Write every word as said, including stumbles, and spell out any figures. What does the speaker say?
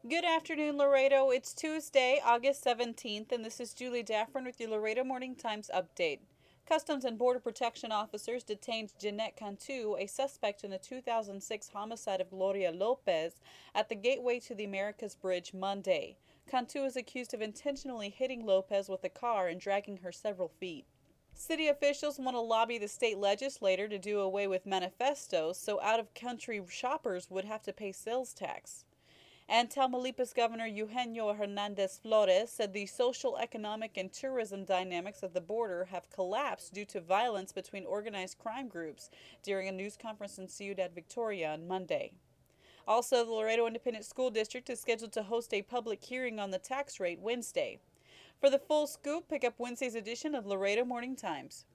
Good afternoon, Laredo. It's Tuesday, August seventeenth, and this is Julie Daffron with your Laredo Morning Times update. Customs and Border Protection officers detained Jeanette Cantu, a suspect in the two thousand six homicide of Gloria Lopez, at the gateway to the Americas Bridge Monday. Cantu is accused of intentionally hitting Lopez with a car and dragging her several feet. City officials want to lobby the state legislature to do away with manifestos so out of country shoppers would have to pay sales tax. And Tamaulipas Governor Eugenio Hernandez Flores said the social, economic, and tourism dynamics of the border have collapsed due to violence between organized crime groups during a news conference in Ciudad Victoria on Monday. Also, the Laredo Independent School District is scheduled to host a public hearing on the tax rate Wednesday. For the full scoop, pick up Wednesday's edition of Laredo Morning Times.